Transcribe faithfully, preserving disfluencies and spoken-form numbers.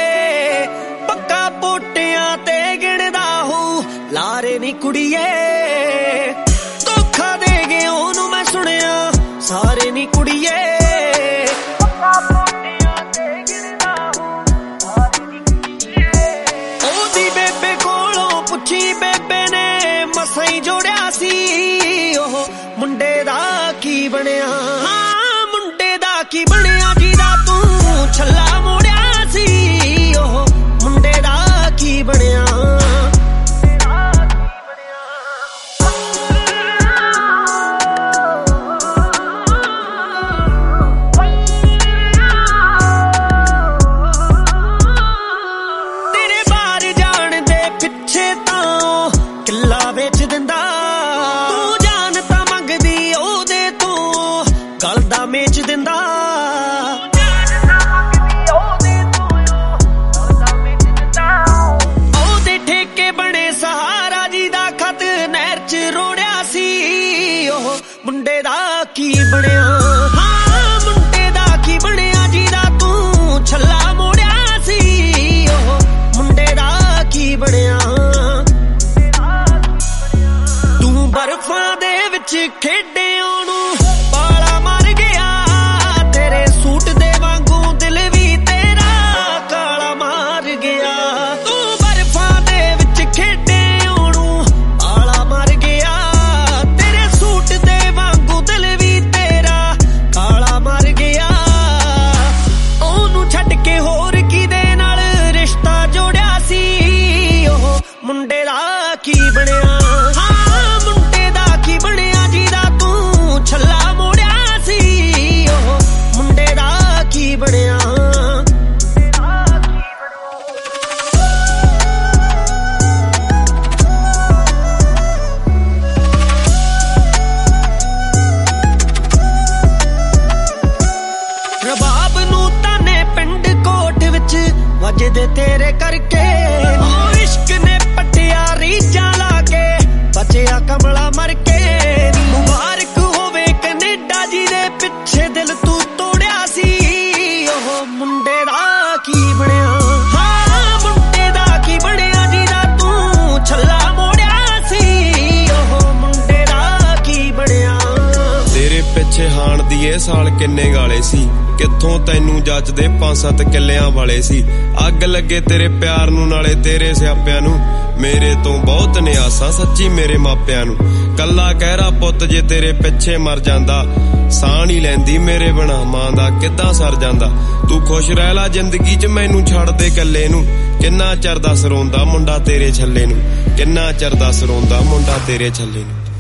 पक्का पोटियां ते गिणदा हो लारे नी कुड़िए धोखा दे गए ओनू मैं सुनिया सारे नी कुड़िए पक्का पोटियां ते गिणदा हो लारे नी कुड़िए ओदी बेबे कोलों पुछी बेबे ने मसाई जोड़िया सी ओह मुंडे दा की बनिया हाँ मुंडे दा की बनिया जीदा तू छल्ला मोड़िया सी ओह मुंडे दा की बनिया तेरे बाहर जान दे पिछे तां किला बेच दिंदा तू जान तां मंगदी ओदे तों गल दा मेच दिंदा ओदे ठेके बने सहारा जी दा खत नहर च रोड़िया सी ओह मुंडे दा की बनिया हाँ मुंडे दा की बनिया जी दा तू छल्ला मोड़िया सी ओह मुंडे दा की बनिया तू बर्फां दे विच खेडे ओनू बाला मर गया तेरे सूट दे वांगू दिल भी तेरा काला मार गया तू बर्फां दे विच खेडे ओनू बाला मर गया तेरे सूट दे वांगू दिल भी तेरा काला मर गया ओनू छड्ड के होर किदे नाल रिश्ता जोड़िया सी ओह मुंडे दा की बनिया हाँ मुंडे दा की बनिया जीदा तू छल्ला मोड़िया सी ओह मुंडे दा की बनिया रबाब नू ताने पिंड कोट विच वजदे तेरे करके ओ इश्क ने पटिया रीझां ला के बचिया कमला मर के मुबारक होवे कनेडा जी दे पिछे दिल तू तोड़िया सी ओह मुंडे दा की बनिया हाँ मुंडे दा की बनिया जी दा तू छल्ला मोड़िया सी ओह मुंडे दा की बनिया तेरे पिछे हाण दी ए साल किन्ने गाले सी कित्थों तैनू जचदे पांच सत्त किल्लियां वाले सी अग लगे तेरे प्यार नू नाले तेरे सियापियां नू मेरे तो बहुत निआसा सच्ची मेरे मापियां नू कल्ला कहरा पुੱਤ जे तेरे पिछे मर जांदा साह नहीं लैंदी मेरे बिना मां दा किद्दां सर जांदा तू खुश रह ला जिंदगी च मैनू छड़ दे कल्ले नू किन्ना चर दस रोंदा मुंडा तेरे छल्ले नू किन्ना चर दस रोंदा मुंडा तेरे छल्ले नू